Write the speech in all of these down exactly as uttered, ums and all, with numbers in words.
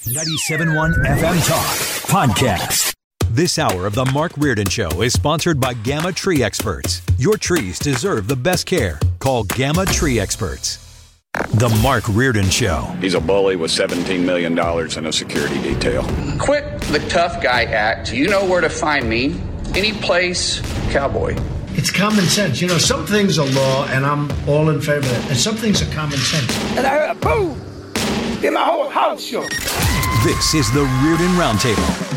ninety-seven point one F M Talk Podcast. This hour of the Mark Reardon Show is sponsored by Gamma Tree Experts. Your trees deserve the best care. Call Gamma Tree Experts. The Mark Reardon Show. He's a bully with seventeen million dollars in a security detail. Quit the tough guy act. You know where to find me. Any place, cowboy. It's common sense. You know, some things are law, and I'm all in favor of that. And some things are common sense. And I heard a boom in my whole house show. This is the Reardon Roundtable.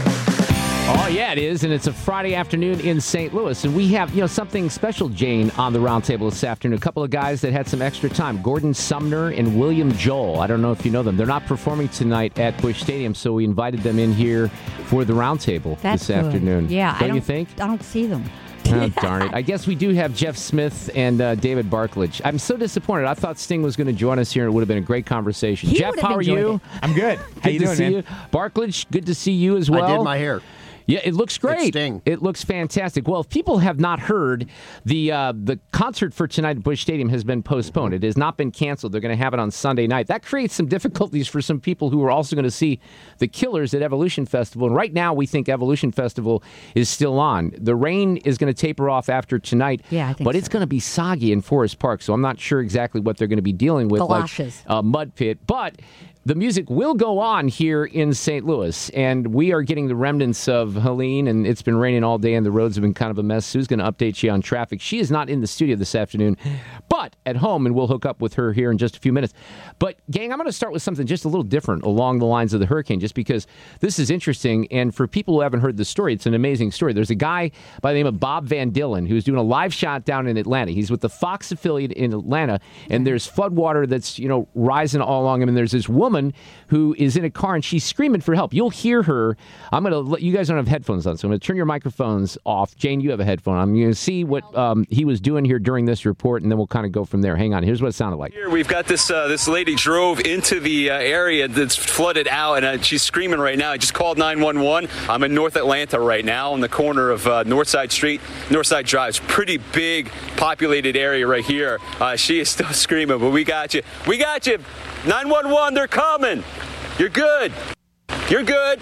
Oh, yeah, it is, and it's a Friday afternoon in Saint Louis, and we have, you know, something special, Jane, on the roundtable this afternoon. A couple of guys that had some extra time, Gordon Sumner and William Joel. I don't know if you know them. They're not performing tonight at Busch Stadium, so we invited them in here for the roundtable this good. afternoon. Yeah, don't, I don't you think? I don't see them. Oh, darn it. I guess we do have Jeff Smith and uh, David Barklage. I'm so disappointed. I thought Sting was going to join us here, and it would have been a great conversation. He Jeff, how are you? it. I'm good. Good How you to doing, see man? you. Barklage, good to see you as well. I did my hair. Yeah, it looks great. It's Sting. It looks fantastic. Well, if people have not heard, the uh, the concert for tonight at Busch Stadium has been postponed. It has not been canceled. They're going to have it on Sunday night. That creates some difficulties for some people who are also going to see the Killers at Evolution Festival. And right now, we think Evolution Festival is still on. The rain is going to taper off after tonight, Yeah, I think but so. it's going to be soggy in Forest Park, so I'm not sure exactly what they're going to be dealing with, Galoshes. like a mud pit. But the music will go on here in Saint Louis, and we are getting the remnants of Helene, and it's been raining all day, and the roads have been kind of a mess. Sue's going to update you on traffic. She is not in the studio this afternoon, but at home, and we'll hook up with her here in just a few minutes. But, gang, I'm going to start with something just a little different along the lines of the hurricane, just because this is interesting, and for people who haven't heard the story, it's an amazing story. There's a guy by the name of Bob Van Dillen who's doing a live shot down in Atlanta. He's with the Fox affiliate in Atlanta, and there's floodwater that's, you know, rising all along him, and there's this woman who is in a car, and she's screaming for help. You'll hear her. I'm going to let you guys don't have headphones on, so I'm going to turn your microphones off. Jane, you have a headphone. I'm going to see what um, he was doing here during this report, and then we'll kind of go from there. Hang on. Here's what it sounded like. Here we've got this uh, this lady drove into the uh, area that's flooded out, and uh, she's screaming right now. I just called nine one one. I'm in North Atlanta right now on the corner of uh, Northside Street, Northside Drive. It's a pretty big populated area right here. Uh, she is still screaming, but we got you. We got you. nine one one, they're coming. You're good. You're good.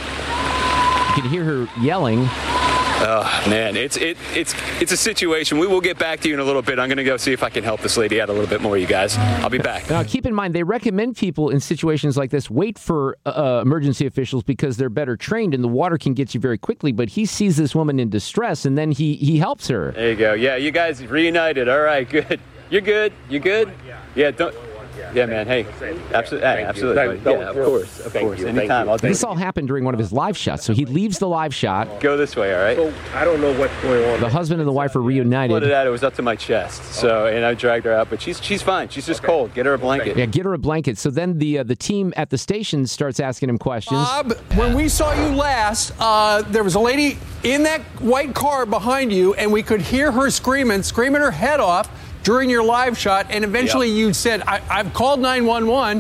You can hear her yelling. Oh, man, it's it it's it's a situation. We will get back to you in a little bit. I'm going to go see if I can help this lady out a little bit more, you guys. I'll be back. Now, keep in mind, they recommend people in situations like this wait for uh, emergency officials because they're better trained and the water can get you very quickly. But he sees this woman in distress, and then he, he helps her. There you go. Yeah, you guys reunited. All right, good. You're good. You good? Yeah, don't... Yeah, man. Hey, absolutely. Hey, absolutely. Yeah, of course. Of course. Anytime. I'll do This all happened during one of his live shots. So he leaves the live shot. Go this way, all right? So I don't know what's going on. The husband and the wife are reunited. Flooded out. It was up to my chest. So, and I dragged her out, but she's she's fine. She's just cold. Get her a blanket. Yeah, get her a blanket. So then the uh, the team at the station starts asking him questions. Bob, when we saw you last, uh, there was a lady in that white car behind you, and we could hear her screaming, screaming her head off during your live shot, and eventually Yep. you said, I, I've called nine one one,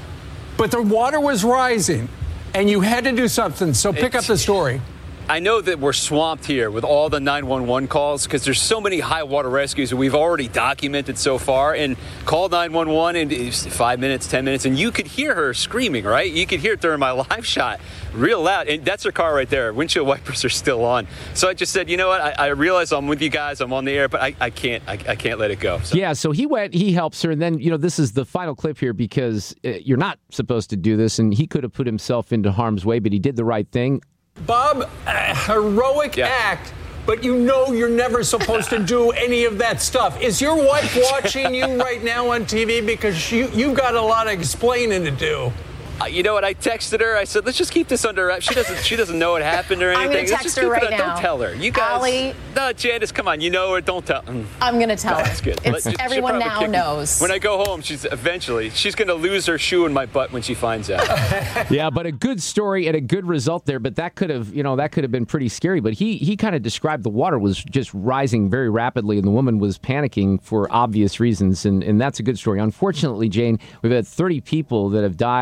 but the water was rising, and you had to do something, so pick It's- up the story. I know that we're swamped here with all the nine one one calls because there's so many high water rescues that we've already documented so far. And called nine one one in five minutes, ten minutes, and you could hear her screaming, right? You could hear it during my live shot real loud. And that's her car right there. Windshield wipers are still on. So I just said, you know what? I, I realize I'm with you guys. I'm on the air, but I, I can't I, I can't let it go. So. Yeah, so he went, he helps her, and then, you know, this is the final clip here because uh, you're not supposed to do this, and he could have put himself into harm's way, but he did the right thing. Bob, a heroic Yeah. act, but you know you're never supposed to do any of that stuff. Is your wife watching you right now on T V? Because you, you've got a lot of explaining to do. Uh, you know what? I texted her. I said, "Let's just keep this under wrap." She doesn't. She doesn't know what happened or I'm anything. gonna Let's text just her keep it right un- now. Don't tell her. You guys. Allie. No, Janice, come on. You know her. Don't tell. Mm. I'm going to tell her. That's good. It's, Let- she'll everyone probably now kick me. knows. When I go home, she's eventually she's going to lose her shoe in my butt when she finds out. Yeah, but a good story and a good result there. But that could have, you know, that could have been pretty scary. But he he kind of described the water was just rising very rapidly, and the woman was panicking for obvious reasons. And, and that's a good story. Unfortunately, Jane, we've had thirty people that have died Yeah. as a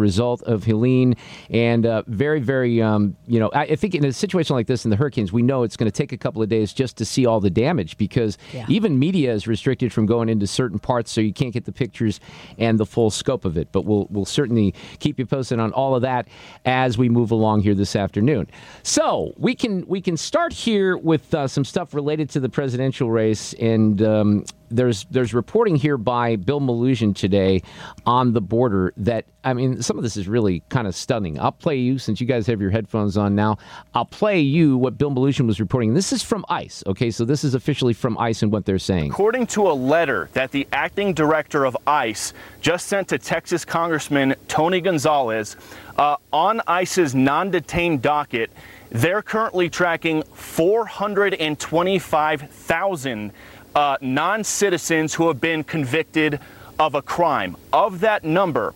result of Helene. And uh, very, very, um, you know, I, I think in a situation like this in the hurricanes, we know it's going to take a couple of days just to see all the damage because yeah. even media is restricted from going into certain parts, so you can't get the pictures and the full scope of it. But we'll we'll certainly keep you posted on all of that as we move along here this afternoon. So we can we can start here with uh, some stuff related to the presidential race, and um, there's there's reporting here by Bill Melugin today on the border that, I mean, some of this is really kind of stunning. I'll play you, since you guys have your headphones on now, I'll play you what Bill Melugin was reporting. This is from ICE, okay? So this is officially from ICE and what they're saying. According to a letter that the acting director of ICE just sent to Texas Congressman Tony Gonzalez, uh, on ICE's non-detained docket, they're currently tracking four hundred twenty-five thousand uh, non-citizens who have been convicted of a crime. Of that number,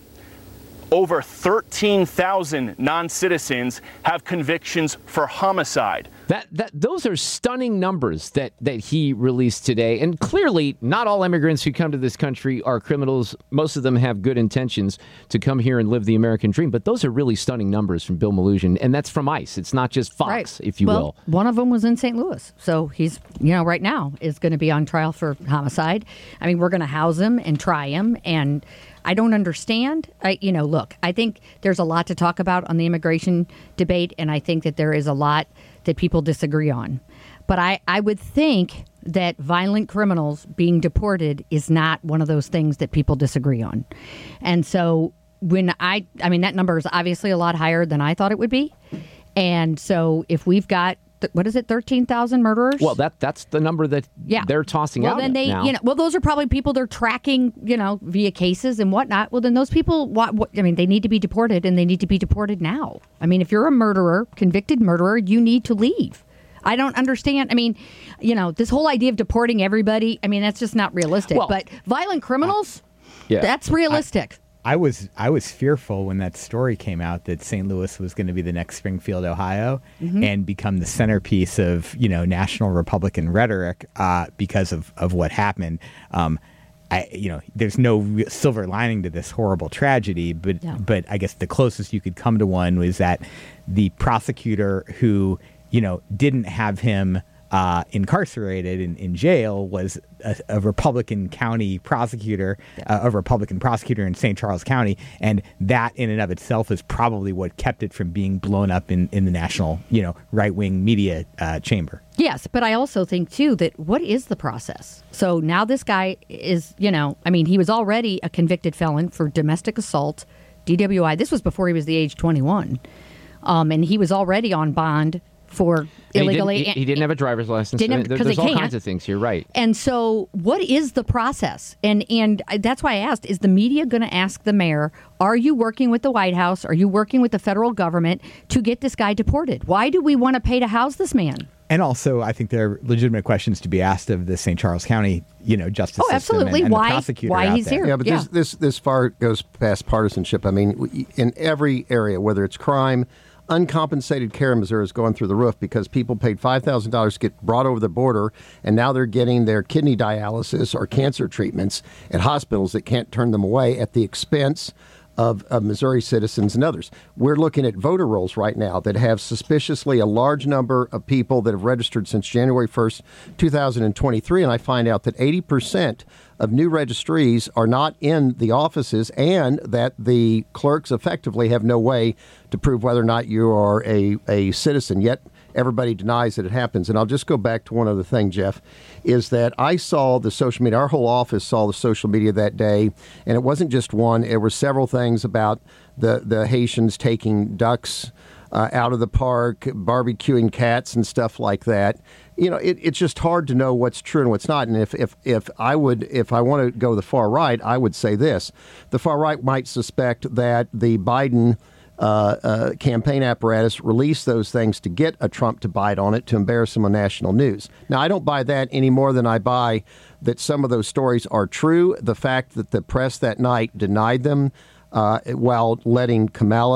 over thirteen thousand non-citizens have convictions for homicide. That that those are stunning numbers that, that he released today. And clearly, not all immigrants who come to this country are criminals. Most of them have good intentions to come here and live the American dream. But those are really stunning numbers from Bill Melugin. And that's from ICE. It's not just Fox, right. if you well, will. One of them was in Saint Louis. So he's, you know, right now is going to be on trial for homicide. I mean, we're going to house him and try him. And I don't understand. I, you know, look, I think there's a lot to talk about on the immigration debate. And I think that there is a lot that people disagree on. But I, I would think that violent criminals being deported is not one of those things that people disagree on. And so when I, I mean, that number is obviously a lot higher than I thought it would be. And so if we've got, what is it, thirteen thousand murderers? Well, that that's the number that yeah. they're tossing well, out. Well, then they, now. you know, well, those are probably people they're tracking, you know, via cases and whatnot. Well, then those people, what, what, I mean, they need to be deported, and they need to be deported now. I mean, if you're a murderer, convicted murderer, you need to leave. I don't understand. I mean, you know, this whole idea of deporting everybody, I mean, that's just not realistic. Well, but violent criminals, uh, yeah. that's realistic. I, I was I was fearful when that story came out that Saint Louis was going to be the next Springfield, Ohio, mm-hmm. and become the centerpiece of, you know, national Republican rhetoric uh, because of, of what happened. Um, I, you know, there's no silver lining to this horrible tragedy, but yeah. but I guess the closest you could come to one was that the prosecutor who, you know, didn't have him Uh, incarcerated in, in jail was a, a Republican county prosecutor, yeah. uh, a Republican prosecutor in Saint Charles County, and that in and of itself is probably what kept it from being blown up in, in the national, you know, right-wing media uh, chamber. Yes, but I also think, too, that what is the process? So now this guy is, you know, I mean, he was already a convicted felon for domestic assault, D W I. This was before he was the age twenty-one, um, and he was already on bond for illegally. He didn't, he, he didn't have a driver's license. Didn't have, there, there's all can't. kinds of things here, right? And so, what is the process? And and that's why I asked: is the media going to ask the mayor, "Are you working with the White House? Are you working with the federal government to get this guy deported? Why do we want to pay to house this man?" And also, I think there are legitimate questions to be asked of the Saint Charles County, you know, justice oh, system absolutely. and, and why, the prosecutor why out he's there. here. Yeah, but yeah. This, this this far goes past partisanship. I mean, in every area, whether it's crime, uncompensated care in Missouri is going through the roof because people paid five thousand dollars to get brought over the border, and now they're getting their kidney dialysis or cancer treatments at hospitals that can't turn them away at the expense of, of Missouri citizens and others. We're looking at voter rolls right now that have suspiciously a large number of people that have registered since January first, two thousand twenty-three, and I find out that eighty percent of new registries are not in the offices, and that the clerks effectively have no way to prove whether or not you are a, a citizen. Yet everybody denies that it happens. And I'll just go back to one other thing, Jeff, is that I saw the social media, our whole office saw the social media that day, and it wasn't just one. There were several things about the, the Haitians taking ducks uh, out of the park, barbecuing cats and stuff like that. You know, it, it's just hard to know what's true and what's not. And if, if, if I would, if I want to go the far right, I would say this. The far right might suspect that the Biden uh, uh, campaign apparatus released those things to get a Trump to bite on it, to embarrass him on national news. Now, I don't buy that any more than I buy that some of those stories are true. The fact that the press that night denied them uh, while letting Kamala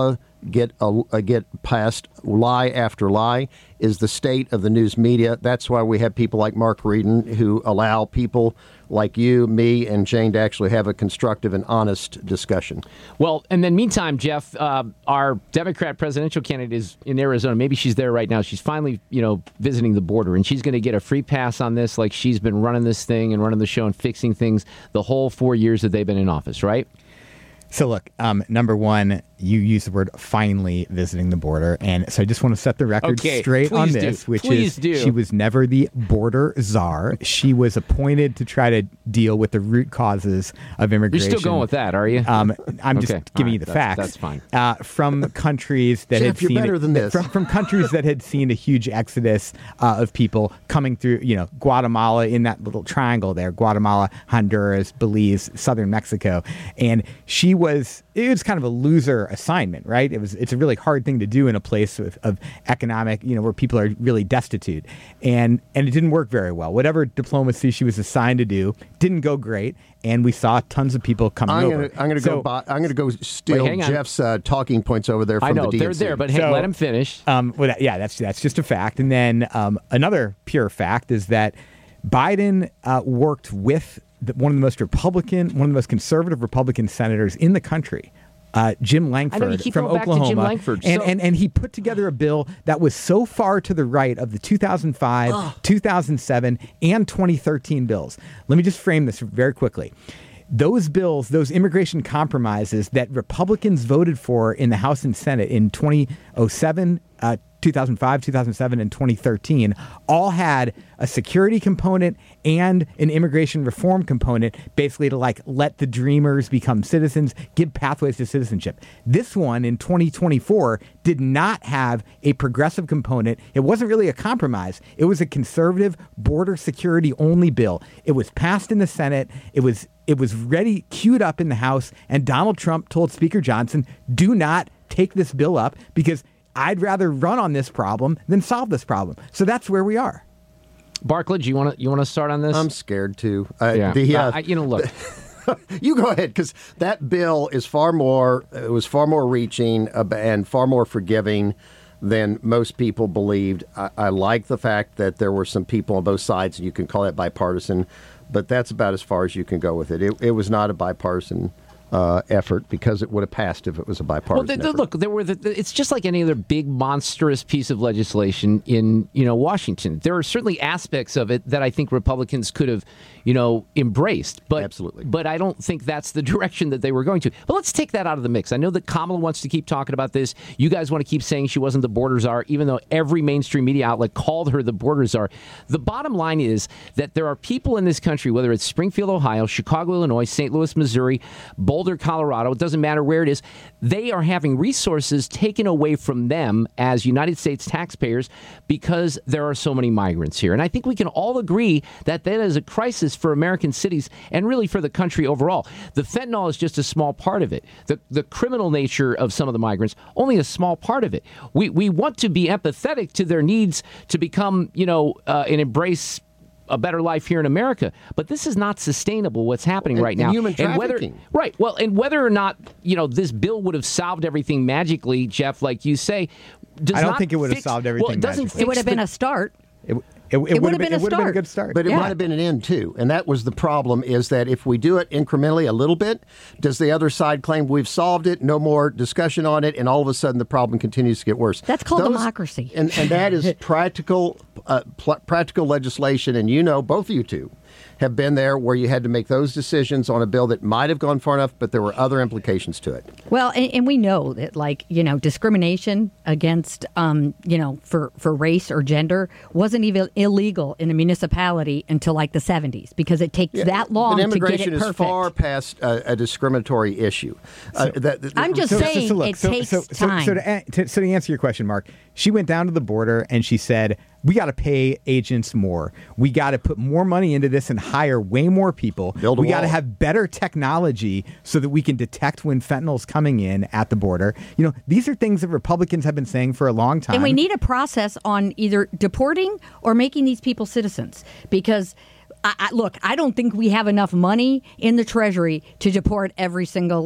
get a, uh, get past lie after lie is the state of the news media. That's why we have people like Mark Reardon who allow people like you, me, and Jane to actually have a constructive and honest discussion. Well, and then meantime, Jeff, uh, our Democrat presidential candidate is in Arizona. Maybe she's there right now. She's finally, you know, visiting the border, and she's going to get a free pass on this, like she's been running this thing and running the show and fixing things the whole four years that they've been in office, right? So look, um, number one, you use the word finally visiting the border. And so I just want to set the record okay, straight on do. this, which please is do. she was never the border czar. She was appointed to try to deal with the root causes of immigration. You're still going with that, are you? Um, I'm okay. just giving right. you the that's, facts. That's fine. Uh, from countries that Jeff, had you're seen better it, than this. From, from countries that had seen a huge exodus uh, of people coming through, you know, Guatemala in that little triangle there, Guatemala, Honduras, Belize, southern Mexico. And she was, it was kind of a loser assignment, right? It was, it's a really hard thing to do in a place of, of economic, you know, where people are really destitute. And, and it didn't work very well. Whatever diplomacy she was assigned to do didn't go great. And we saw tons of people coming I'm over. Gonna, I'm going to so, go. Buy, I'm going to go steal Wait, Jeff's uh, talking points over there from I know, the D N C. they're there, but hey, So, let him finish. Um, well, that, yeah, that's that's just a fact. And then um, another pure fact is that Biden uh, worked with the, one of the most Republican, one of the most conservative Republican senators in the country. Uh, Jim Langford I know, you keep from going back to Oklahoma, Jim Langford. and, So- and and he put together a bill that was so far to the right of the two thousand five, Ugh. two thousand seven, and twenty thirteen bills. Let me just frame this very quickly. Those bills, those immigration compromises that Republicans voted for in the House and Senate in twenty oh seven, uh, two thousand five, two thousand seven, and twenty thirteen, all had a security component and an immigration reform component, basically to like let the dreamers become citizens, give pathways to citizenship. This one in twenty twenty-four did not have a progressive component. It wasn't really a compromise. It was a conservative border security only bill. It was passed in the Senate. It was it was ready, queued up in the House, and Donald Trump told Speaker Johnson, do not take this bill up because I'd rather run on this problem than solve this problem. So that's where we are. Barclay, you want to you want to start on this? I'm scared too. Uh, yeah. the, uh, uh, I, you know, look. You go ahead, because that bill is far more. It was far more reaching uh, and far more forgiving than most people believed. I, I like the fact that there were some people on both sides, and you can call that bipartisan, but that's about as far as you can go with it. It, it was not a bipartisan Uh, effort because it would have passed if it was a bipartisan Well, the, the, effort. look, there were. The, the, it's just like any other big, monstrous piece of legislation in you know Washington. There are certainly aspects of it that I think Republicans could have, you know, embraced. But absolutely. But I don't think that's the direction that they were going to. But let's take that out of the mix. I know that Kamala wants to keep talking about this. You guys want to keep saying she wasn't the border czar, even though every mainstream media outlet called her the border czar. The bottom line is that there are people in this country, whether it's Springfield, Ohio, Chicago, Illinois, Saint Louis, Missouri, Boulder, Colorado, it doesn't matter where it is, they are having resources taken away from them as United States taxpayers because there are so many migrants here. And I think we can all agree that that is a crisis for American cities and really for the country overall. The fentanyl is just a small part of it. The the criminal nature of some of the migrants, only a small part of it. We we want to be empathetic to their needs to become, you know, uh, and embrace a better life here in America, but this is not sustainable. What's happening and, right and now, human and whether trafficking. right, well, and whether or not you know this bill would have solved everything magically, Jeff, like you say, does I don't not think it would have fix- solved everything Well, it doesn't. magically. It would have fix been the- a start. It, it, it, would have been a it would have been a start. good start. But it Yeah. might have been an end, too. And that was the problem, is that if we do it incrementally a little bit, does the other side claim we've solved it, no more discussion on it, and all of a sudden the problem continues to get worse? That's called Those- democracy. And, and that is practical, uh, pl- practical legislation, and you know, both of you two have been there where you had to make those decisions on a bill that might have gone far enough, but there were other implications to it. Well, and, and we know that, like, you know, discrimination against, um, you know, for, for race or gender wasn't even illegal in a municipality until like the seventies because it takes Yeah, that long but to get immigration it is perfect. far past a, a discriminatory issue. Uh, that, that- I'm just So- so- saying so look, it so- takes so, so, time. So to, an- to, so to answer your question, Mark, she went down to the border and she said, we got to pay agents more. We got to put more money into this and hire way more people. Build a we got to wall. have better technology so that we can detect when fentanyl's coming in at the border. You know, these are things that Republicans have been saying for a long time. And we need a process on either deporting or making these people citizens because, I, I, look, I don't think we have enough money in the Treasury to deport every single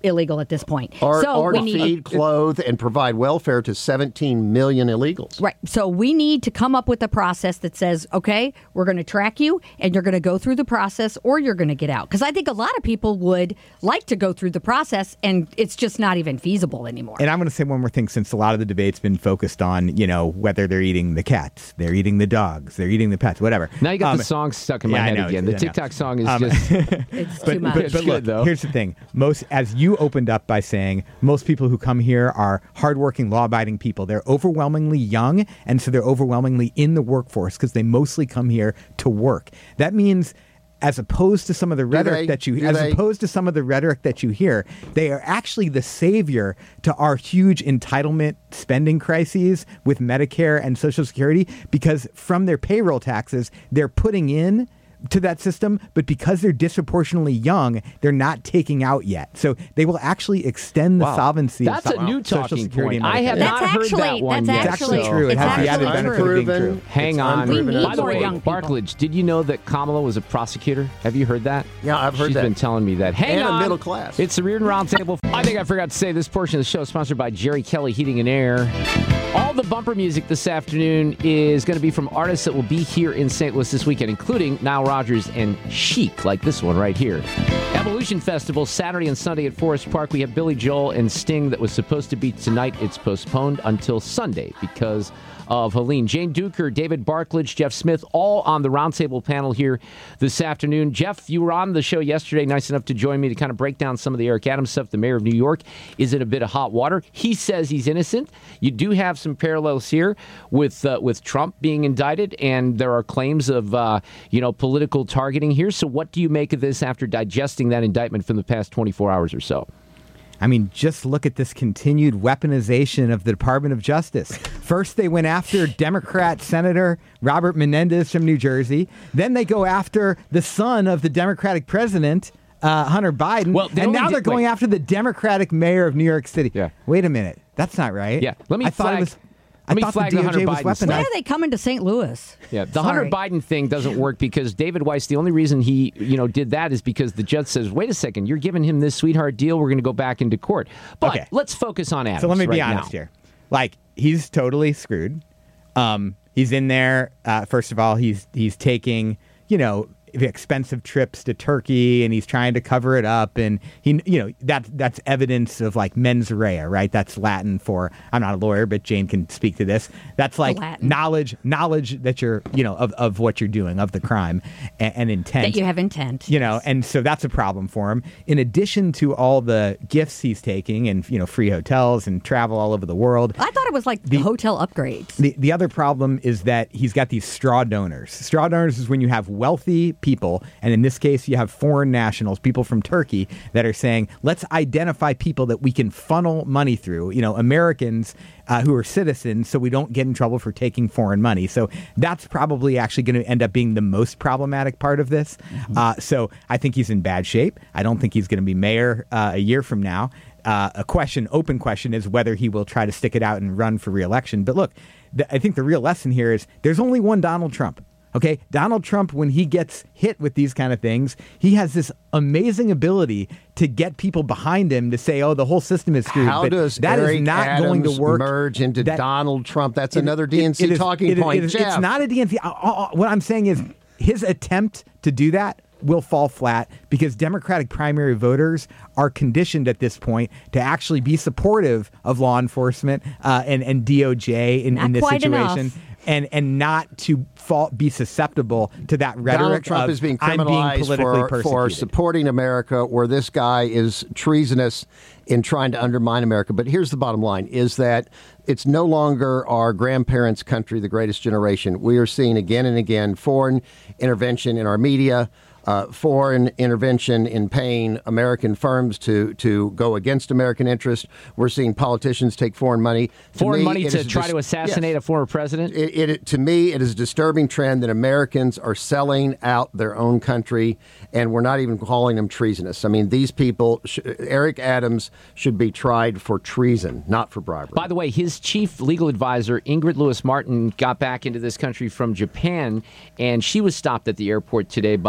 illegal at this point. Or, so or we to need, feed, clothe, and provide welfare to seventeen million illegals. Right. So we need to come up with a process that says, okay, we're going to track you and you're going to go through the process or you're going to get out. Because I think a lot of people would like to go through the process and it's just not even feasible anymore. And I'm going to say one more thing, since a lot of the debate's been focused on, you know, whether they're eating the cats, they're eating the dogs, they're eating the pets, whatever. Now you got um, the song stuck in my yeah, head know, again. The I TikTok know. song is um, just it's but, too much. But, It's but good, look, though. here's the thing. Most, as you opened up by saying, most people who come here are hardworking, law-abiding people. They're overwhelmingly young, and so they're overwhelmingly in the workforce because they mostly come here to work. That means, as opposed to some of the rhetoric they? that you, Do as they? opposed to some of the rhetoric that you hear, they are actually the savior to our huge entitlement spending crises with Medicare and Social Security, because from their payroll taxes, they're putting in to that system, but because they're disproportionately young, they're not taking out yet. So they will actually extend the Wow. solvency That's of a new Social talking Security point. and I Medicare. have That's not heard actually- that one that's yet. It's actually so- true. It it's has the added actually benefit of being unproven. true. Hang It's on. unproven We need at By this the more way, point. young people. Barklage, did you know that Kamala was a prosecutor? Have you heard that? Yeah, I've heard She's that. been telling me that. Hang And a on. middle class. It's the Reardon Roundtable. I think I forgot to say this portion of the show is sponsored by Jerry Kelly Heating and Air. All the bumper music this afternoon is going to be from artists that will be here in Saint Louis this weekend, including Nile Rodgers and Chic, like this one right here. Evolution Festival, Saturday and Sunday at Forest Park. We have Billy Joel and Sting that was supposed to be tonight. It's postponed until Sunday because of Helene. Jane Duker, David Barklage, Jeff Smith, all on the roundtable panel here this afternoon. Jeff, you were on the show yesterday, nice enough to join me to kind of break down some of the Eric Adams stuff. The mayor of New York is in a bit of hot water. He says he's innocent. You do have some parallels here with uh, with Trump being indicted, and there are claims of uh, you know political targeting here. So what do you make of this after digesting that indictment from the past twenty-four hours or so? I mean, just look at this continued weaponization of the Department of Justice. First, they went after Democrat Senator Robert Menendez from New Jersey. Then they go after the son of the Democratic president, uh, Hunter Biden. Well, they and only now they're did- going wait. after the Democratic mayor of New York City. Yeah. Wait a minute. That's not right. Yeah. Let me I thought flag- it was. let I me thought flag the the D O J Hunter was Biden weaponized. stuff. When are they coming to Saint Louis? Yeah, the Sorry. Hunter Biden thing doesn't work because David Weiss, the only reason he, you know, did that is because the judge says, wait a second, you're giving him this sweetheart deal. We're going to go back into court. But Okay. let's focus on Adams So let me be right honest now. here. Like, he's totally screwed. Um, he's in there. Uh, first of all, he's he's taking, you know, expensive trips to Turkey, and he's trying to cover it up. And he, you know, that that's evidence of like mens rea, right? That's Latin for, I'm not a lawyer, but Jane can speak to this. That's like Latin. knowledge, knowledge that you're, you know, of, of what you're doing, of the crime and, and intent. That you have intent. You know, and so that's a problem for him. In addition to all the gifts he's taking and, you know, free hotels and travel all over the world. I thought it was like The- hotel upgrades. The, the other problem is that he's got these straw donors. Straw donors is when you have wealthy people, and in this case, you have foreign nationals, people from Turkey, that are saying, let's identify people that we can funnel money through, you know, Americans uh, who are citizens, so we don't get in trouble for taking foreign money. So that's probably actually going to end up being the most problematic part of this. Mm-hmm. Uh, so I think he's in bad shape. I don't think he's going to be mayor uh, a year from now. Uh, a question, open question, is whether he will try to stick it out and run for re-election. But look, th- I think the real lesson here is there's only one Donald Trump. Okay, Donald Trump, when he gets hit with these kind of things, he has this amazing ability to get people behind him to say, "Oh, the whole system is screwed." How but does that Eric is not Adams going to work? merge into That- Donald Trump? That's It- another D N C it is- talking it is- point. it is- Jeff. It's not a D N C. Uh, uh, What I'm saying is his attempt to do that will fall flat because Democratic primary voters are conditioned at this point to actually be supportive of law enforcement uh, and, and D O J in, Not in this quite situation. enough. And, and not to fall, be susceptible to that rhetoric Donald Trump of, is being I'm being criminalized politically for, for persecuted. supporting America, where this guy is treasonous in trying to undermine America. But here's the bottom line, is that it's no longer our grandparents' country, the greatest generation. We are seeing again and again foreign intervention in our media, uh, foreign intervention in paying American firms to, to go against American interests. We're seeing politicians take foreign money. To Foreign me, money it to is try dis- to assassinate yes. a former president? It, it, to me, it is a disturbing trend that Americans are selling out their own country, and we're not even calling them treasonous. I mean, these people, sh- Eric Adams should be tried for treason, not for bribery. By the way, his chief legal advisor, Ingrid Lewis-Martin, got back into this country from Japan, and she was stopped at the airport today by the Fed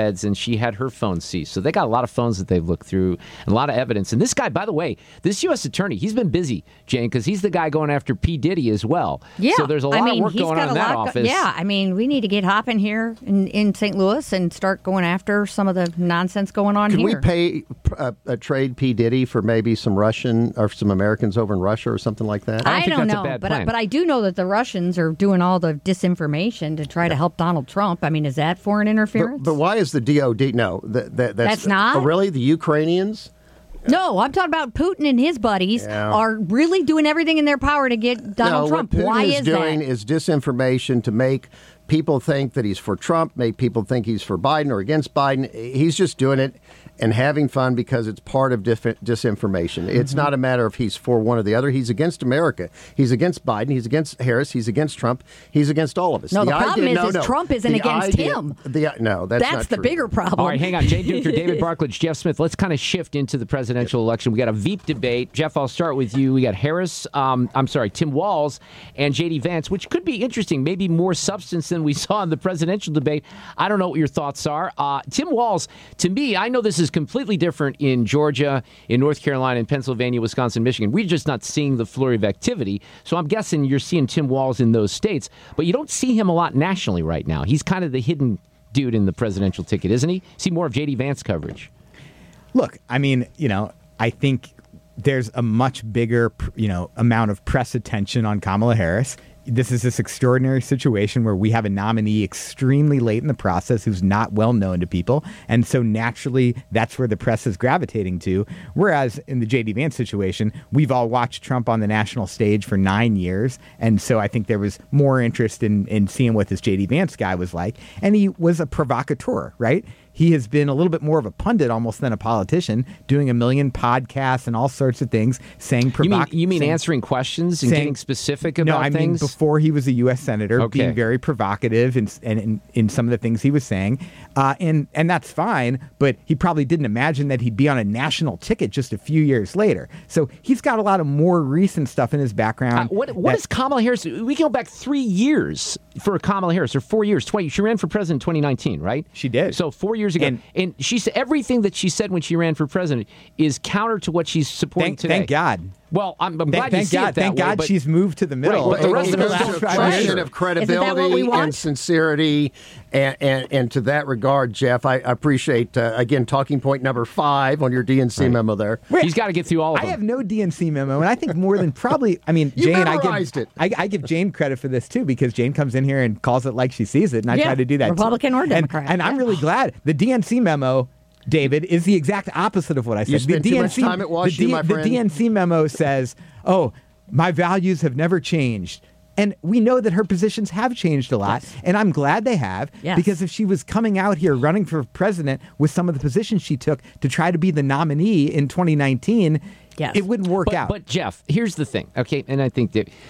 beds, and she had her phone seized. So they got a lot of phones that they've looked through and a lot of evidence. And this guy, by the way, this U S attorney, he's been busy, Jane, because he's the guy going after P. Diddy as well. Yeah. So there's a lot I mean, of work he's going got on in a that lot office. Go- yeah, I mean, we need to get hopping here in, in Saint Louis and start going after some of the nonsense going on Can here. we pay uh, a trade P. Diddy for maybe some Russian or some Americans over in Russia or something like that? I don't, I don't know, but I, but I do know that the Russians are doing all the disinformation to try to help Donald Trump. I mean, is that foreign interference? But, but why is the D O D? No, that, that, that's, That's not? Oh, really? The Ukrainians? No, I'm talking about Putin and his buddies Yeah. are really doing everything in their power to get Donald no, Trump. What Putin Why is, is doing that? is disinformation to make people think that he's for Trump, make people think he's for Biden or against Biden. He's just doing it and having fun because it's part of dif- disinformation. It's Mm-hmm. not a matter of he's for one or the other. He's against America. He's against Biden. He's against Harris. He's against Trump. He's against all of us. No, the problem idea, is, no, is no. Trump isn't The against idea- him. The, no, that's, That's not the true. bigger problem. All right, hang on. Jane Duker, David Barklage, Jeff Smith. Let's kind of shift into the presidential election. We got a Veep debate. Jeff, I'll start with you. We got Harris, um, I'm sorry, Tim Walz and J D Vance, which could be interesting, maybe more substance than we saw in the presidential debate. I don't know what your thoughts are. Uh, Tim Walz, to me, I know this is completely different in Georgia, in North Carolina, in Pennsylvania, Wisconsin, Michigan. We're just not seeing the flurry of activity. So I'm guessing you're seeing Tim Walz in those states, but you don't see him a lot nationally right now. He's kind of the hidden dude in the presidential ticket, isn't he? See more of J D Vance coverage. Look, I mean, you know, I think there's a much bigger, you know, amount of press attention on Kamala Harris. This is this extraordinary situation where we have a nominee extremely late in the process who's not well known to people. And so naturally, that's where the press is gravitating to. Whereas in the J D Vance situation, we've all watched Trump on the national stage for nine years. And so I think there was more interest in, in seeing what this J D Vance guy was like. And he was a provocateur, right? He has been a little bit more of a pundit almost than a politician, doing a million podcasts and all sorts of things, saying You mean, provoc- you mean saying- answering questions and saying- getting specific about no, I things? mean before he was a U S senator, Okay. being very provocative in, in, in, in some of the things he was saying. Uh, and, and that's fine, but he probably didn't imagine that he'd be on a national ticket just a few years later. So he's got a lot of more recent stuff in his background. Uh, what what that- is Kamala Harris? We go back three years for Kamala Harris, or four years. twenty She ran for president in twenty nineteen, right? She did. So four years ago, and, And- she said everything that she said when she ran for president is counter to what she's supporting Thank, today. thank God. Well, I'm, I'm Thank, glad you thank see God. it that Thank way, God but- she's moved to the middle. Right, but the rest of It the goes last to a five question years- of credibility we want? and sincerity, and, and, and to that regard, Jeff, I appreciate uh, again talking point number five on your D N C Right. memo there. He's got to get through all of I them. have no D N C memo, and I think more than probably. I mean, You Jane, I memorized give it. I, I give Jane credit for this too because Jane comes in here and calls it like she sees it, and I Yeah, try to do that. too. Republican or And- Democrat, And, I'm yeah. really glad the D N C memo. David, is the exact opposite of what I said. You spent the too D N much C, time at WashU, the, D- my the friend. D N C memo says, "Oh, my values have never changed." And we know that her positions have changed a lot, Yes. and I'm glad they have, Yes. because if she was coming out here running for president with some of the positions she took to try to be the nominee in twenty nineteen, Yes. it wouldn't work but, out. But Jeff, here's the thing, okay? And I think that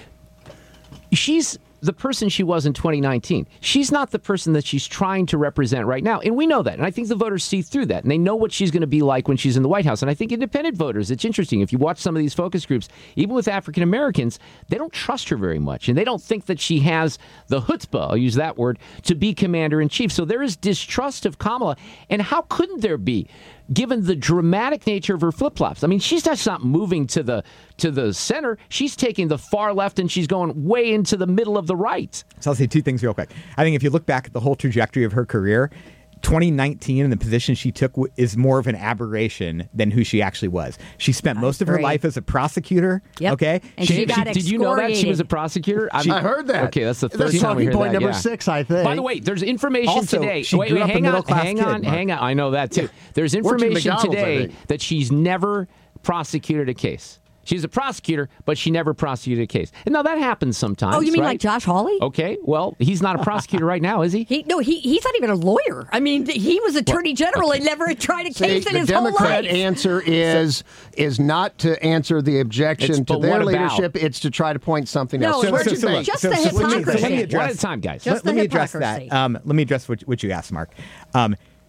she's the person she was in twenty nineteen. She's not the person that she's trying to represent right now. And we know that. And I think the voters see through that. And they know what she's going to be like when she's in the White House. And I think independent voters, it's interesting. If you watch some of these focus groups, even with African Americans, they don't trust her very much. And they don't think that she has the chutzpah, I'll use that word, to be commander in chief. So there is distrust of Kamala. And how couldn't there be? Given the dramatic nature of her flip-flops. I mean, she's just not moving to the to the center. She's taking the far left and she's going way into the middle of the right. So I'll say two things real quick. I think if you look back at the whole trajectory of her career, twenty nineteen and the position she took w- is more of an aberration than who she actually was. She spent most of her agree. life as a prosicutor. Yep. Okay, And she got Did you know that she was a prosecutor? I'm- I heard that. Okay, that's the third That's time we talking heard point that, number yeah. six, I think. By the way, there's information Also, today. she wait, grew wait, up a hang on, middle-class hang kid, on, Mark. hang on. I know that too. There's Worked at information McDonald's, I today think. that she's never prosecuted a case. She's a prosecutor, but she never prosecuted a case. And now that happens sometimes. Oh, you mean right? like Josh Hawley? Okay, well, he's not a prosecutor right now, is he? He no, he he's not even a lawyer. I mean, he was attorney general and never tried a See, case in the his Democrat whole life. answer is is not to answer the objection It's, to but their what about? leadership. It's to try to point something No, else. it's what'd just- you so think? just the let me- hypocrisy. let me One address at a time, guys. Just let, the let me address hypocrisy. that. Um, let me address what, what you asked, Mark. Um,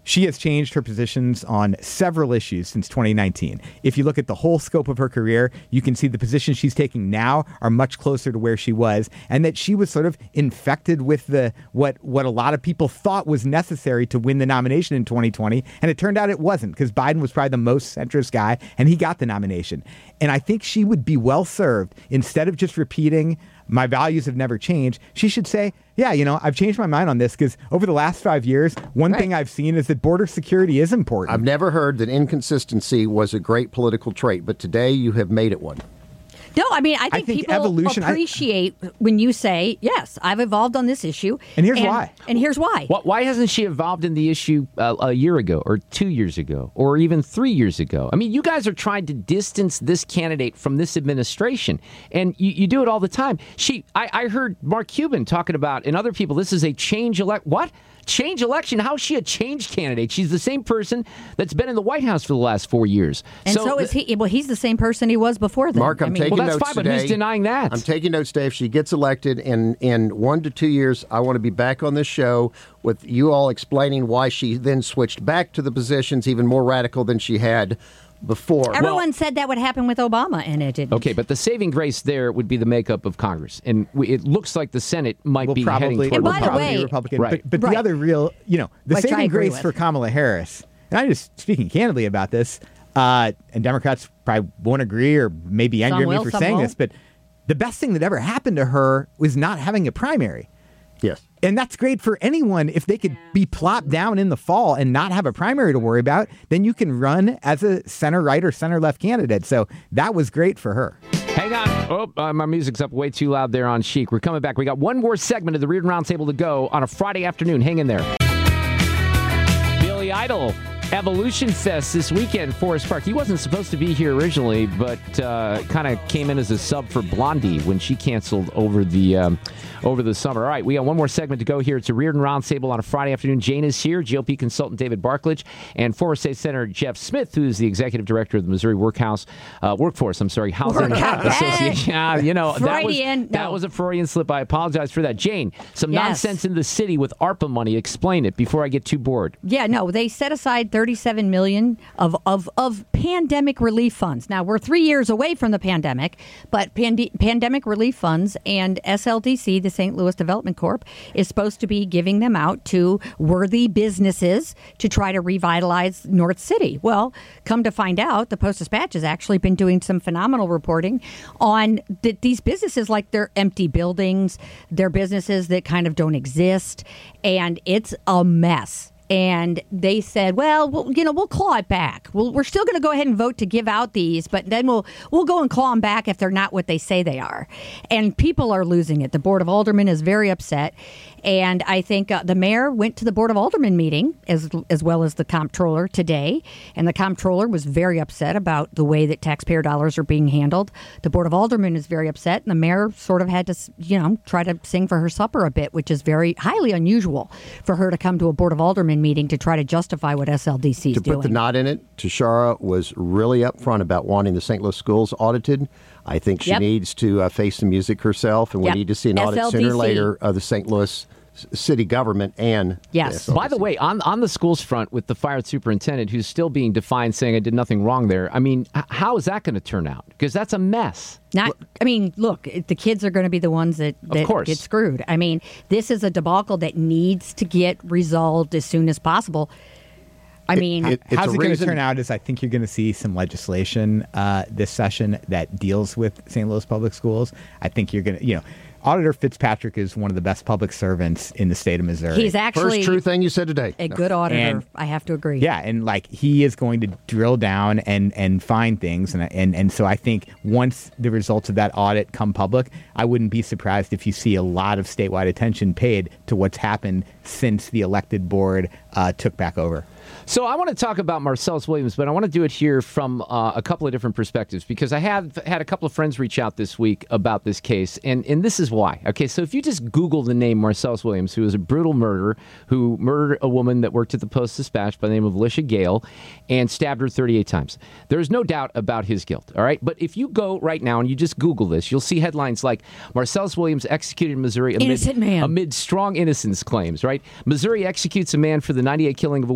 she has changed her positions on several issues since twenty nineteen. If you look at the whole scope of her career, you can see the positions she's taking now are much closer to where she was, and that she was sort of infected with the what what a lot of people thought was necessary to win the nomination in twenty twenty, and it turned out it wasn't, because Biden was probably the most centrist guy, and he got the nomination. And I think she would be well served, instead of just repeating, my values have never changed, she should say, yeah, you know, I've changed my mind on this, because over the last five years, one right. thing I've seen is that border security is important. I've never heard that inconsistency was a great political trait, but today you have made it one. No, I mean, I think, I think people evolution, appreciate I, when you say, yes, I've evolved on this issue. And here's and, why. And here's why. Why hasn't she evolved in the issue uh, a year ago or two years ago or even three years ago? I mean, you guys are trying to distance this candidate from this administration, and you, you do it all the time. She, I, I heard Mark Cuban talking about, and other people, this is a change elect. What? Change election? How is she a change candidate? She's the same person that's been in the White House for the last four years. And so, so is he. Well, he's the same person he was before then. Mark, I'm I mean, taking well, that's notes fine, today. But who's denying that? I'm taking notes today. If she gets elected in, in one to two years, I want to be back on this show with you all explaining why she then switched back to the positions even more radical than she had before. Everyone well, said that would happen with Obama, and it didn't. Okay, but the saving grace there would be the makeup of Congress, and we, it looks like the Senate might will be probably, heading toward and by the probably way, Republican. right. But, but right. the other real, you know, the Which I saving agree grace with. for Kamala Harris, and I'm just speaking candidly about this, uh, and Democrats probably won't agree or may be angry Some at will, me for some saying won't. this, but the best thing that ever happened to her was not having a primary. Yes. And that's great for anyone. If they could be plopped down in the fall and not have a primary to worry about, then you can run as a center-right or center-left candidate. So that was great for her. Hang on. Oh, uh, my music's up way too loud there on Chic. We're coming back. We got one more segment of the Reardon Roundtable to go on a Friday afternoon. Hang in there. Billy Idol. Evolution Fest this weekend, Forest Park. He wasn't supposed to be here originally, but uh, kind of came in as a sub for Blondie when she canceled over the um, over the summer. All right, we got one more segment to go here. It's a Reardon Roundtable on a Friday afternoon. Jane is here, G O P consultant David Barklage, and Forest State Senator Jeff Smith, who is the executive director of the Missouri Workhouse uh, Workforce. I'm sorry, Housing Workout. Association. Uh, you know that was Freudian. that No. was a Freudian slip. I apologize for that. Jane, some Yes. nonsense in the city with ARPA money. Explain it before I get too bored. Yeah, no, they set aside thirty-seven million dollars of, of, of pandemic relief funds. Now, we're three years away from the pandemic, but pande- pandemic relief funds and S L D C, the Saint Louis Development Corp, is supposed to be giving them out to worthy businesses to try to revitalize North City. Well, come to find out, the Post-Dispatch has actually been doing some phenomenal reporting on th- these businesses, like they're empty buildings, they're businesses that kind of don't exist, and it's a mess. And they said, well, well, you know, we'll claw it back. We'll, we're still going to go ahead and vote to give out these, but then we'll we'll go and claw them back if they're not what they say they are. And people are losing it. The Board of Aldermen is very upset. And I think uh, the mayor went to the Board of Aldermen meeting as as well as the comptroller today. And the comptroller was very upset about the way that taxpayer dollars are being handled. The Board of Aldermen is very upset. And the mayor sort of had to, you know, try to sing for her supper a bit, which is very highly unusual for her to come to a Board of Aldermen meeting to try to justify what S L D C is to doing. put the knot in it, Tashara was really upfront about wanting the Saint Louis schools audited. I think she Yep. needs to uh, face the music herself, and we Yep. need to see an audit S L D C. sooner or later of the Saint Louis city government and Yes. the By the way, on on the schools front, with the fire superintendent who's still being defined, saying I did nothing wrong there. I mean, h- how is that going to turn out? Because that's a mess. Not, I mean, look, the kids are going to be the ones that, that course. get screwed. I mean, this is a debacle that needs to get resolved as soon as possible. I mean, it- it's how's a it going to reason- turn out is I think you're going to see some legislation uh, this session that deals with Saint Louis public schools. I think you're going to, you know, Auditor Fitzpatrick is one of the best public servants in the state of Missouri. he's actually First true thing you said today. a No. good auditor. And- I have to agree. Yeah, and like he is going to drill down and and find things, and and and so I think once the results of that audit come public, I wouldn't be surprised if you see a lot of statewide attention paid to what's happened since the elected board uh, took back over. So I want to talk about Marcellus Williams, but I want to do it here from uh, a couple of different perspectives, because I have had a couple of friends reach out this week about this case, and, and this is why. Okay, so if you just Google the name Marcellus Williams, who was a brutal murderer, who murdered a woman that worked at the Post-Dispatch by the name of Alicia Gale and stabbed her thirty-eight times. There's no doubt about his guilt, all right? But if you go right now and you just Google this, you'll see headlines like Marcellus Williams executed in Missouri amid, Innocent man. amid strong innocence claims, right? Missouri executes a man for the ninety-eight killing of a woman despite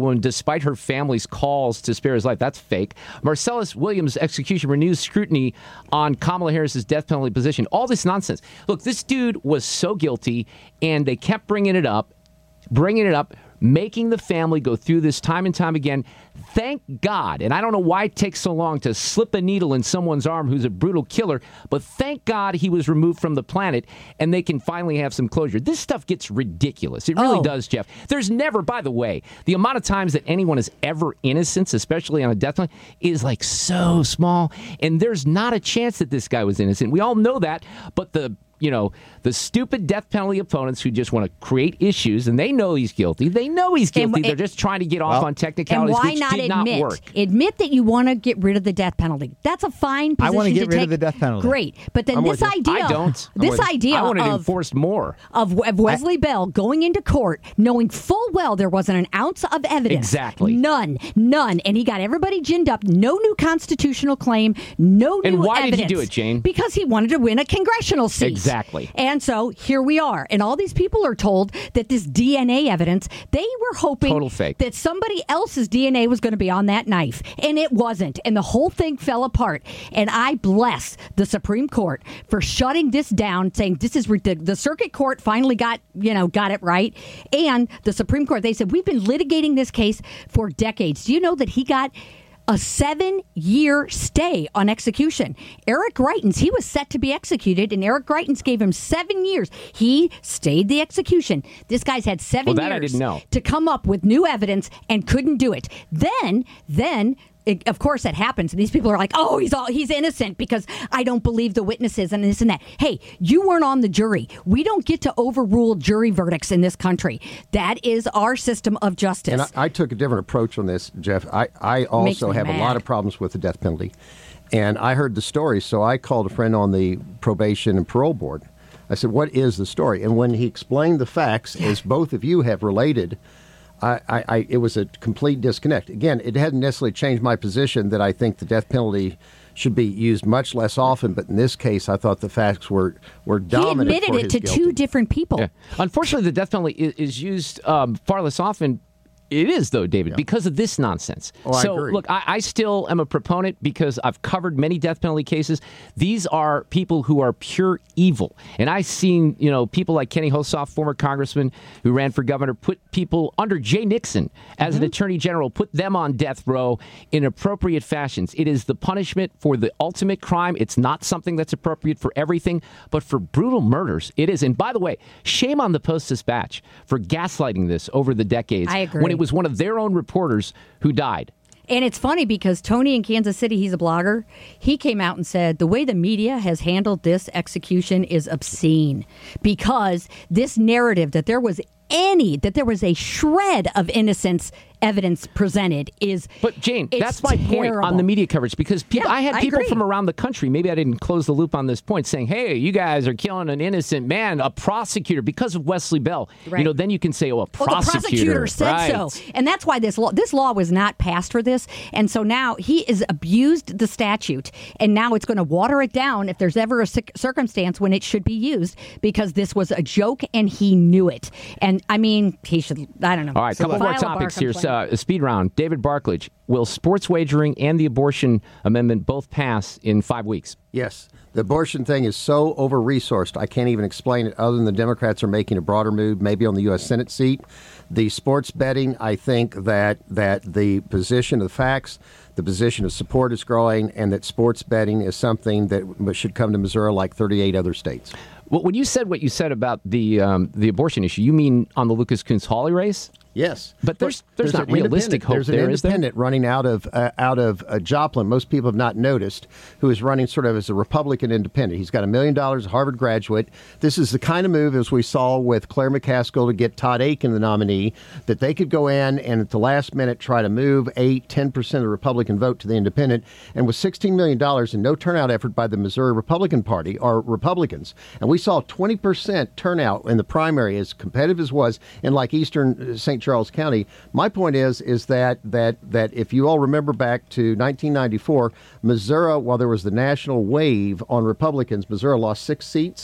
despite her family's calls to spare his life. That's fake. Marcellus Williams' execution renews scrutiny on Kamala Harris's death penalty position. All this nonsense. Look, this dude was so guilty, and they kept bringing it up, bringing it up, making the family go through this time and time again. Thank God, and I don't know why it takes so long to slip a needle in someone's arm who's a brutal killer, but thank God he was removed from the planet and they can finally have some closure. This stuff gets ridiculous. It really Oh. does, Jeff. There's never, by the way, the amount of times that anyone is ever innocent, especially on a death penalty, is like so small, and there's not a chance that this guy was innocent. We all know that, but the you know, the stupid death penalty opponents who just want to create issues, and they know he's guilty. They know he's guilty. And- They're just trying to get off Well, on technicalities, and why which not did admit, not work. Admit that you want to get rid of the death penalty. That's a fine I position wanna get to rid of take. the death penalty. Great, but then I'm this with you. idea, I don't. I'm this with you. idea I want it of enforced more. of, of Wesley Bell going into court knowing full well there wasn't an ounce of evidence. Exactly. None. None. And he got everybody ginned up. No new constitutional claim. No And new why did evidence. he do it, Jane? Because he wanted to win a congressional seat. Exactly. And so here we are. And all these people are told that this D N A evidence, they were hoping Total fake. that somebody else's D N A was going to be on that knife. And it wasn't. And the whole thing fell apart. And I bless the Supreme Court for shutting this down, saying this is ridiculous. The circuit court finally got, you know, got it right. And the Supreme Court, they said, we've been litigating this case for decades. Do you know that he got a seven-year stay on execution? Eric Greitens, he was set to be executed, and Eric Greitens gave him seven years. He stayed the execution. This guy's had seven Well, that I years didn't know. to come up with new evidence and couldn't do it. Then, then. It, of course, that happens, and these people are like, "Oh, he's all he's innocent because I don't believe the witnesses and this and that." Hey, you weren't on the jury. We don't get to overrule jury verdicts in this country. That is our system of justice. And I, I took a different approach on this, Jeff. I, I also me have mad. a lot of problems with the death penalty. And I heard the story, so I called a friend on the probation and parole board. I said, what is the story? And when he explained the facts, as both of you have related, I, I, I, it was a complete disconnect. Again, it hadn't necessarily changed my position that I think the death penalty should be used much less often, but in this case, I thought the facts were, were he dominant admitted for it his to guilty. two different people. Yeah. Unfortunately, the death penalty is, is used um, far less often. It is, though, David, because of this nonsense. Oh, I so, agree. look, I, I still am a proponent because I've covered many death penalty cases. These are people who are pure evil. And I've seen, you know, people like Kenny Hosoff, former congressman who ran for governor, put people under Jay Nixon as Mm-hmm. an attorney general, put them on death row in appropriate fashions. It is the punishment for the ultimate crime. It's not something that's appropriate for everything, but for brutal murders, it is. And by the way, shame on the Post-Dispatch for gaslighting this over the decades. I agree. When it was one of their own reporters who died. And it's funny because Tony in Kansas City, he's a blogger. He came out and said the way the media has handled this execution is obscene because this narrative that there was any, that there was a shred of innocence evidence presented is. But Jane, it's that's my point terrible. on the media coverage because people, Yeah, I had I people agree. from around the country. Maybe I didn't close the loop on this point, saying, "Hey, you guys are killing an innocent man, a prosecutor because of Wesley Bell." Right. You know, then you can say, "Oh, a Well, prosecutor." the prosecutor said right. so, and that's why this law this law was not passed for this. And so now he has abused the statute, and now it's going to water it down if there's ever a cir- circumstance when it should be used because this was a joke and he knew it. And I mean, he should. I don't know. All right, a couple more File a bar topics here. complaint. So, uh, speed round. David Barklage, will sports wagering and the abortion amendment both pass in five weeks? Yes. The abortion thing is so over-resourced, I can't even explain it other than the Democrats are making a broader move, maybe on the U S Senate seat. The sports betting, I think that that the position of the facts, the position of support is growing, and that sports betting is something that should come to Missouri like thirty-eight other states. Well, when you said what you said about the um, the abortion issue, you mean on the Lucas Kunz Hawley race? Yes, but there's there's, not an realistic independent- hope There's an there, is there? independent running out of uh, out of uh, Joplin. Most people have not noticed, who is running sort of as a Republican independent. He's got a million dollars, a Harvard graduate. This is the kind of move, as we saw with Claire McCaskill to get Todd Aiken the nominee, that they could go in and at the last minute try to move eight, ten percent of the Republican vote to the independent. And with sixteen million dollars and no turnout effort by the Missouri Republican Party or Republicans, and we saw twenty percent turnout in the primary, as competitive as was in like eastern Saint Charles County. My point is, is that that that if you all remember back to nineteen ninety-four, Missouri, while there was the national wave on Republicans, Missouri lost six seats.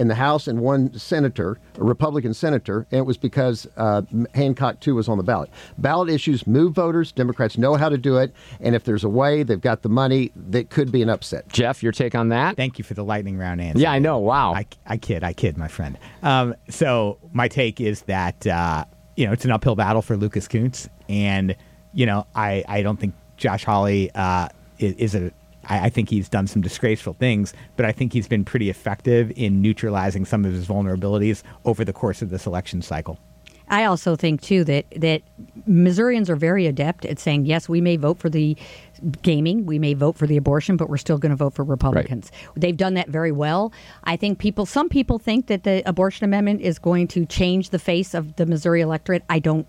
in the House and one senator, a Republican senator, and it was because uh, Hancock two was on the ballot. Ballot issues move voters. Democrats know how to do it, and if there's a way, they've got the money, that could be an upset. Jeff, your take on that? Thank you for the lightning round answer. Yeah, I know. Wow. I, I kid, I kid, my friend. Um, so my take is that, uh, you know, it's an uphill battle for Lucas Kuntz, and, you know, I, I don't think Josh Hawley uh, is, is a I think he's done some disgraceful things, but I think he's been pretty effective in neutralizing some of his vulnerabilities over the course of this election cycle. I also think, too, that, that Missourians are very adept at saying, yes, we may vote for the gaming, we may vote for the abortion, but we're still going to vote for Republicans. Right. They've done that very well. I think people, some people think that the abortion amendment is going to change the face of the Missouri electorate. I don't.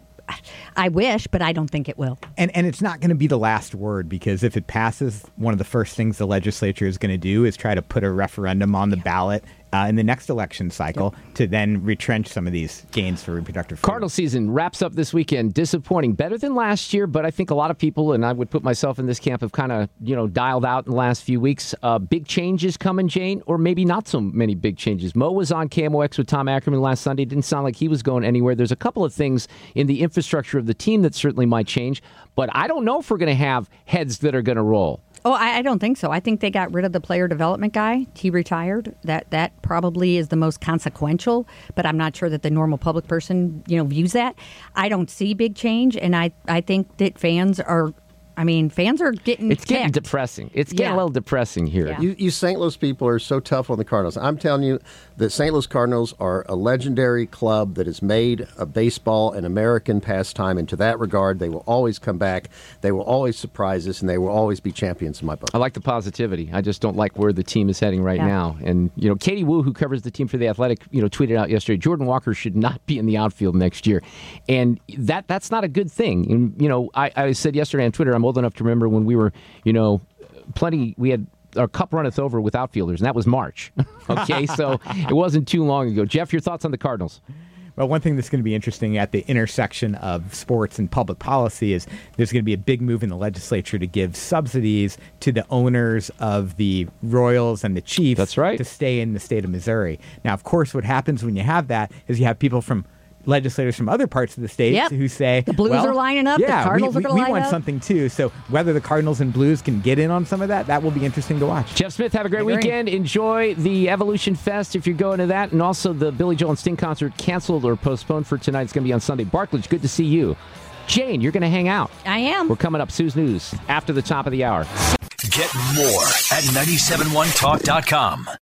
I wish, but I don't think it will. And and it's not going to be the last word, because if it passes, one of the first things the legislature is going to do is try to put a referendum on the yeah. ballot uh, in the next election cycle yep. to then retrench some of these gains for reproductive freedom. Cardinal season wraps up this weekend. Disappointing. Better than last year, but I think a lot of people, and I would put myself in this camp, have kind of, you know, dialed out in the last few weeks. Uh, big changes coming, Jane, or maybe not so many big changes. Mo was on K M O X with Tom Ackerman last Sunday. Didn't sound like he was going anywhere. There's a couple of things in the infrastructure of the team that certainly might change, but I don't know if we're going to have heads that are going to roll. Oh, I, I don't think so. I think they got rid of the player development guy. He retired. That that probably is the most consequential, but I'm not sure that the normal public person, you know, views that. I don't see big change, and I, I think that fans are, I mean, fans are getting It's getting kicked. depressing. It's getting Yeah. a little depressing here. Yeah. You, you Saint Louis people are so tough on the Cardinals. I'm telling you that Saint Louis Cardinals are a legendary club that has made a baseball an American pastime, and to that regard, they will always come back. They will always surprise us, and they will always be champions in my book. I like the positivity. I just don't like where the team is heading right Yeah. now. And, you know, Katie Wu, who covers the team for The Athletic, you know, tweeted out yesterday, Jordan Walker should not be in the outfield next year. And that that's not a good thing. And, you know, I, I said yesterday on Twitter, I'm old enough to remember when we were, you know, plenty, we had our cup runneth over with outfielders, and that was March. Okay, so it wasn't too long ago. Jeff, your thoughts on the Cardinals? Well, one thing that's going to be interesting at the intersection of sports and public policy is there's going to be a big move in the legislature to give subsidies to the owners of the Royals and the Chiefs. That's right. To stay in the state of Missouri. Now, of course, what happens when you have that is you have people from legislators from other parts of the state Yep. who say The Blues well, are lining up, the Yeah, Cardinals we, are gonna we, line we want up. something too. So whether the Cardinals and Blues can get in on some of that, that will be interesting to watch. Jeff Smith, have a great I agree. weekend. Enjoy the Evolution Fest if you're going to that. And also the Billy Joel and Sting concert canceled or postponed for tonight. It's going to be on Sunday. Barklage, good to see you. Jane, you're going to hang out. I am. We're coming up. Sue's News after the top of the hour. Get more at nine seven one talk dot com.